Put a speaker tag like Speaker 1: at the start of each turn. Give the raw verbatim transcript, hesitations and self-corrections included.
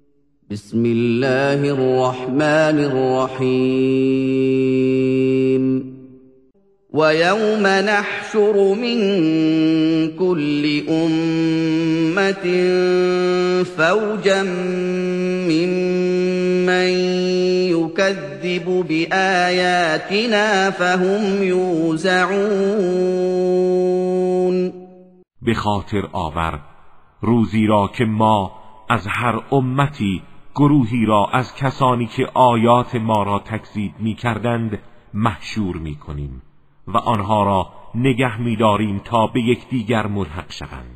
Speaker 1: بسم الله الرحمن الرحیم وَيَوْمَ نَحْشُرُ مِنْ كُلِّ أُمَّةٍ فَوْجًا مِّمَّنْ يُكَذِّبُ بِآيَاتِنَا فَهُمْ یُوزَعُونَ.
Speaker 2: به خاطر آور روزی را که ما از هر امتی گروهی را از کسانی که آیات ما را تکذیب می کردند محشور می کنیم و آنها را نگه می داریم تا به یکدیگر ملحق شوند.